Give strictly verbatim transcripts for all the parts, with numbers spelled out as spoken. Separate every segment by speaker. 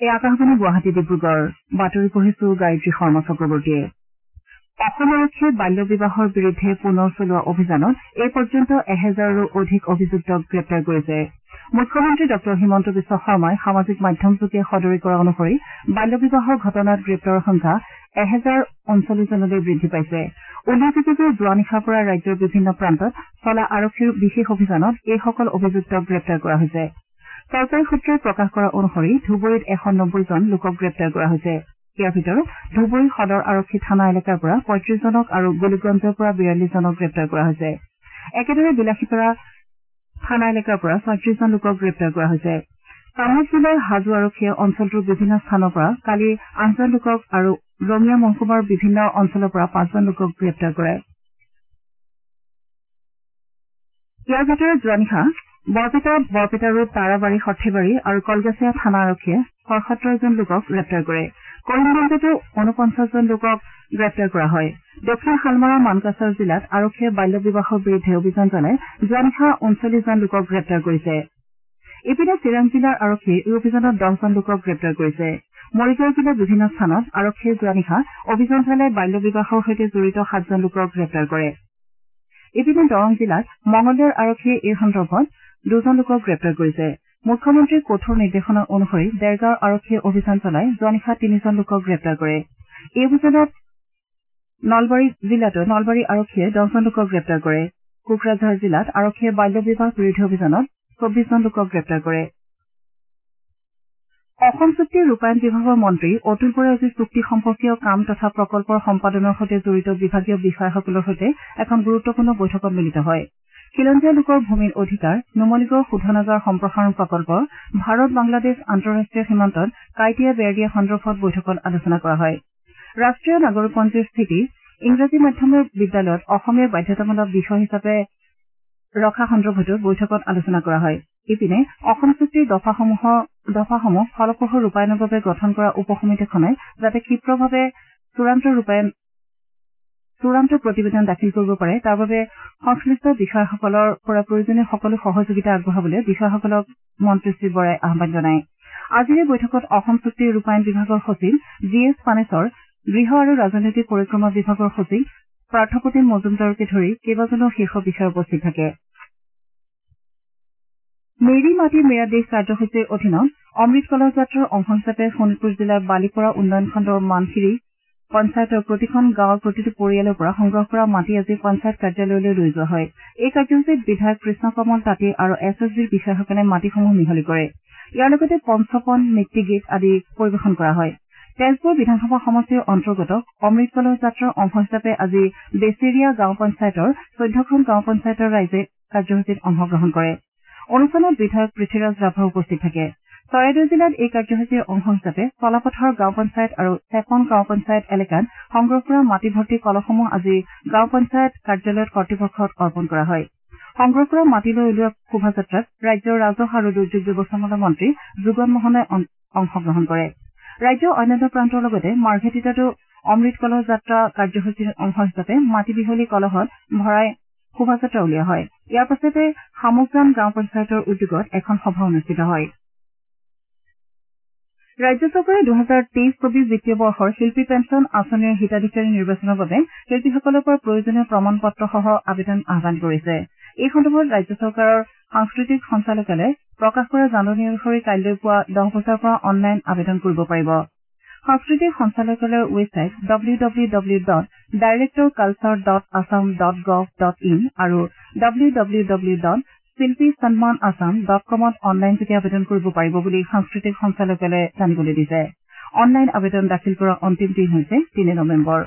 Speaker 1: আকাশবাণী গুৱাহাটী ডিব্ৰুগড় বাতৰি পঢ়িছো গায়ত্ৰী শৰ্মা চক্ৰৱৰ্তীয়ে অসম আৰক্ষীয়ে বাল্য বিবাহৰ বিৰুদ্ধে পুনৰ চলোৱা অভিযানত এই পৰ্যন্ত এহেজাৰৰো অধিক অভিযুক্তক গ্ৰেপ্তাৰ কৰিছে মুখ্যমন্ত্ৰী ডঃ হিমন্ত বিশ্ব শৰ্মাই সামাজিক মাধ্যমযোগে সদৰি কৰা অনুসৰি বাল্য বিবাহৰ ঘটনাত গ্ৰেপ্তাৰৰ সংখ্যা এহেজাৰ ঊনচল্লিছজনলৈ বৃদ্ধি পাইছে উল্লেখযোগ্য যে যোৱা নিশাৰ পৰা ৰাজ্যৰ বিভিন্ন প্ৰান্তত চলা আৰক্ষীৰ বিশেষ অভিযানত এইসকল অভিযুক্তক গ্ৰেপ্তাৰ কৰা হৈছে চৰকাৰী সূত্ৰই প্ৰকাশ কৰা অনুসৰি ধুবুৰীত এশ নব্বৈজন লোকক গ্ৰেপ্তাৰ কৰা হৈছে ইয়াৰ ভিতৰত ধুবুৰী সদৰ আৰক্ষী থানা এলেকাৰ পৰা পঁয়ত্ৰিশজনক আৰু গোলোকগঞ্জৰ পৰা বিয়াল্লিছজনক গ্ৰেপ্তাৰ কৰা হৈছে একেদৰে বিলাসীপাৰা থানা এলেকাৰ পৰা ছয়ত্ৰিশজন লোকক গ্ৰেপ্তাৰ কৰা হৈছে কামৰূপ জিলাৰ হাজো আৰক্ষীয়ে অঞ্চলটোৰ বিভিন্ন স্থানৰ পৰা কালি আঠজন লোকক আৰু ৰঙিয়া মহকুমাৰ বিভিন্ন অঞ্চলৰ পৰা পাঁচজন লোকক গ্ৰেপ্তাৰ কৰে ইয়াৰ ভিতৰত যোৱা নিশা বৰপেটা বৰপেটা ৰোড তাৰাবাৰী সৰ্থেবাৰী আৰু কলগাছিয়া থানা আৰক্ষীয়ে সত্তৰজন লোকক গ্ৰেপ্তাৰ কৰে কৰিমগঞ্জতো ঊনপঞ্চাছজন লোকক গ্ৰেপ্তাৰ কৰা হয় দক্ষিণ শালমৰা মানকাছাৰ জিলাত আৰক্ষীয়ে বাল্য বিবাহৰ বিৰুদ্ধে অভিযান চলাই যোৱা নিশা ঊনচল্লিছজন লোকক গ্ৰেপ্তাৰ কৰিছে ইপিনে চিৰাং জিলাৰ আৰক্ষীয়ে এই অভিযানত দহজন লোকক গ্ৰেপ্তাৰ কৰিছে মৰিগাঁও জিলাৰ বিভিন্ন স্থানত আৰক্ষীয়ে যোৱা নিশা অভিযান চলাই বাল্য বিবাহৰ সৈতে জড়িত সাতজন লোকক গ্ৰেপ্তাৰ কৰে ইপিনে দৰং জিলাত মঙলদৈৰ আৰক্ষীয়ে এই সন্দৰ্ভত দুজন লোকক গ্ৰেপ্তাৰ কৰিছে মুখ্যমন্ত্ৰীৰ কঠোৰ নিৰ্দেশনা অনুসৰি দেৰগাঁৱৰ আৰক্ষীয়ে অভিযান চলাই যোৱা নিশা তিনিজন লোকক গ্ৰেপ্তাৰ কৰে এই অভিযানত নলবাৰী জিলাতো নলবাৰী আৰক্ষীয়ে দহজন লোকক গ্ৰেপ্তাৰ কৰে কোকৰাঝাৰ জিলাত আৰক্ষীয়ে বাল্য বিবাহ বিৰোধী অভিযানত চৌবিশজন লোকক গ্ৰেপ্তাৰ কৰে অসম চুক্তি ৰূপায়ণ বিভাগৰ মন্ত্ৰী অতুল বৰাই আজি চুক্তি সম্পৰ্কীয় কাম তথা প্ৰকল্পৰ সম্পাদনৰ সৈতে জড়িত বিভাগীয় বিষয়াসকলৰ সৈতে এখন গুৰুত্বপূৰ্ণ বৈঠকত মিলিত হয় খিলঞ্জীয়া লোকৰ ভূমিৰ অধিকাৰ নুমলীগড় শোধনাগাৰ সম্প্ৰসাৰণ প্ৰকল্প ভাৰত বাংলাদেশ আন্তঃৰাষ্ট্ৰীয় সীমান্তত কাইটিয়া বেৰ দিয়া সন্দৰ্ভত বৈঠকত আলোচনা কৰা হয় ৰাষ্ট্ৰীয় নাগৰিকপঞ্জীৰ স্থিতি ইংৰাজী মাধ্যমৰ বিদ্যালয়ত অসমীয়াৰ বাধ্যতামূলক বিষয় হিচাপে ৰখা সন্দৰ্ভতো বৈঠকত আলোচনা কৰা হয় ইপিনে অসম চুক্তিৰ দফাসমূহ দফাসমূহ ফলপ্ৰসূ ৰূপায়ণৰ বাবে গঠন কৰা উপ সমিতিখনে যাতে ক্ষীপ্ৰভাৱে চূড়ান্ত ৰূপায়ণ চূড়ান্ত প্ৰতিবেদন দাখিল কৰিব পাৰে তাৰ বাবে সংশ্লিষ্ট বিষয়াসকলৰ পৰা প্ৰয়োজনীয় সকলো সহযোগিতা আগবঢ়াবলৈ বিষয়াসকলক মন্ত্ৰী শ্ৰী বৰাই আহ্বান জনায় আজিৰ এই বৈঠকত অসম চুক্তিৰ ৰূপায়ণ বিভাগৰ সচিব জি এছ পানেশ্বৰ গৃহ আৰু ৰাজনৈতিক পৰিক্ৰমা বিভাগৰ সচিব পাৰ্থপ্ৰতিম মজুমদাৰকে ধৰি কেইবাজনো শীৰ্ষ বিষয়া উপস্থিত থাকে মেৰী মাটি মেৰা দেশ কাৰ্যসূচীৰ অধীনত অমৃত কলহ যাত্ৰাৰ অংশ হিচাপে শোণিতপুৰ জিলাৰ বালিপৰা উন্নয়ন খণ্ডৰ মানখিৰি পঞ্চায়তৰ প্ৰতিখন গাঁৱৰ প্ৰতিটো পৰিয়ালৰ পৰা সংগ্ৰহ কৰা মাটি আজি পঞ্চায়ত কাৰ্যালয়লৈ লৈ যোৱা হয় এই কাৰ্যসূচীত বিধায়ক কৃষ্ণ কমল তাঁতী আৰু এছ এছ জিৰ বিষয়াসকলে মাটিসমূহ মিহলি কৰে ইয়াৰ লগতে পঞ্চপন নীতি গীত আদি পৰিৱেশন কৰা হয় তেজপুৰ বিধানসভা সমষ্টিৰ অন্তৰ্গত অমৃত কলহ যাত্ৰাৰ অংশ হিচাপে আজি বেচেৰিয়া গাঁও পঞ্চায়তৰ চৈধ্যখন গাঁও পঞ্চায়তৰ ৰাইজে কাৰ্যসূচীত অংশগ্ৰহণ কৰে অনুষ্ঠানত বিধায়ক পৃথ্বীৰাজ ৰাভা উপস্থিত থাকে চৰাইদেউ জিলাত এই কাৰ্যসূচীৰ অংশ হিচাপে কলাপথাৰ গাঁও পঞ্চায়ত আৰু চেপন গাঁও পঞ্চায়ত এলেকাত সংগ্ৰহ কৰা মাটি ভৰ্তি কলহসমূহ আজি গাঁও পঞ্চায়ত কাৰ্যালয়ত কৰ্তৃপক্ষত অৰ্পণ কৰা হয় সংগ্ৰহ কৰা মাটি লৈ উলিওৱা শোভাযাত্ৰাত ৰাজ্যৰ ৰাজহ আৰু দুৰ্যোগ ব্যৱস্থাপনা মন্ত্ৰী যোগন মোহনে অংশগ্ৰহণ কৰে ৰাজ্যৰ অন্যান্য প্ৰান্তৰ লগতে মাৰ্ঘেটিতাতো অমৃত কলহ যাত্ৰা কাৰ্যসূচীৰ অংশ হিচাপে মাটি বিহলী কলহত ভৰাই শোভাযাত্ৰা উলিওৱা হয় ইয়াৰ পাছতে শামুকজান গাঁও পঞ্চায়তৰ উদ্যোগত এখন সভা অনুষ্ঠিত হয় ৰাজ্য চৰকাৰে দুহেজাৰ তেইছ চৌবিশ বিত্তীয় বৰ্ষৰ শিল্পী পেঞ্চন আঁচনিৰ হিতাধিকাৰী নিৰ্বাচনৰ বাবে শিল্পীসকলৰ পৰা প্ৰয়োজনীয় প্ৰমাণ পত্ৰসহ আবেদন আহ্বান কৰিছে এই সন্দৰ্ভত ৰাজ্য চৰকাৰৰ সাংস্কৃতিক সঞ্চালকালয়ে প্ৰকাশ কৰা জাননী অনুসৰি কাইলৈ পুৱা দহ বজাৰ পৰা অনলাইন আবেদন কৰিব পাৰিব সাংস্কৃতিক সঞ্চালকালয়ৰ website W W W dot director culture dot Assam dot gov dot in আৰু W W W dot shilpi sanman Assam dot কমত অনলাইনযোগে আবেদন কৰিব পাৰিব বুলি সাংস্কৃতিক সঞ্চালকালয়ে জানিবলৈ দিছে অনলাইন আবেদন দাখিল কৰাৰ অন্তিম দিন হৈছে তিনি নৱেম্বৰ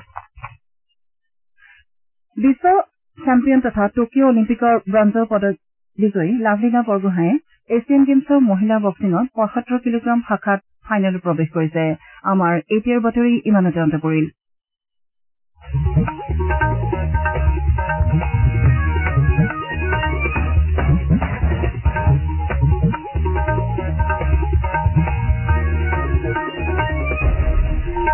Speaker 1: বিশ্ব চেম্পিয়ন তথা টকিঅ' অলিম্পিকৰ ব্ৰঞ্জৰ পদক বিজয়ী লাভলীনা বৰগোহাঁয়ে এছিয়ান গেমছৰ মহিলা বক্সিঙত পঁয়সত্তৰ কিলোগ্ৰাম শাখাত ফাইনেলত প্ৰৱেশ কৰিছে আমাৰ এতিয়াৰ বাতৰি ইমানতে অন্ত পৰিল